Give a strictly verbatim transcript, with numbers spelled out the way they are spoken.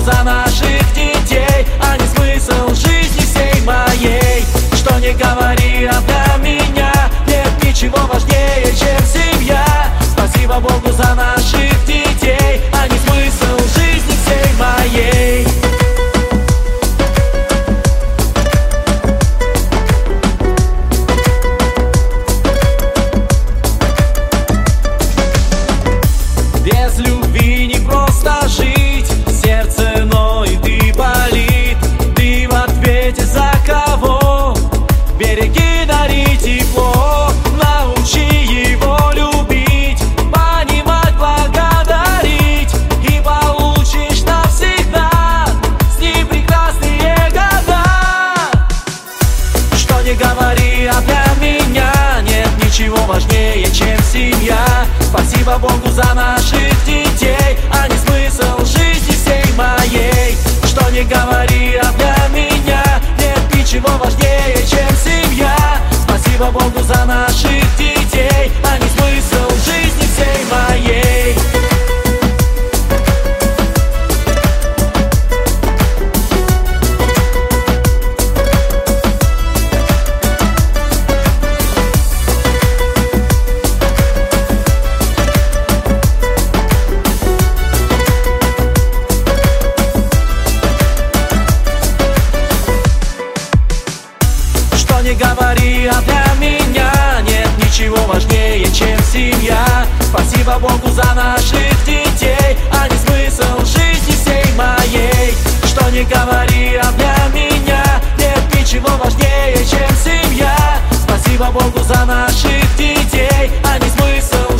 за наших детей. Они смысл жизни всей моей. Что не говори, а для меня нет ничего важнее, чем семья. Спасибо Богу за наших детей. Они смысл жизни всей моей. Без любви не просто жить, сердце ноет и болит. Ты в ответе за кого? Береги, дари тепло, научи его любить, понимать, благодарить, и получишь навсегда с ним прекрасные года. Что не говори, а для меня нет ничего важнее, чем семья. Спасибо Богу за наших детей. Они смысл жизни всей моей. Что не говори, а для меня нет ничего важнее, чем семья. Спасибо Богу за наших детей. Они смысл жизни всей моей. Не говори, а для меня нет ничего важнее, чем семья. Спасибо Богу за наших детей. Они смысл жизни всей моей. Что не говори, а для меня нет ничего важнее, чем семья. Спасибо Богу за наших детей. Они смысл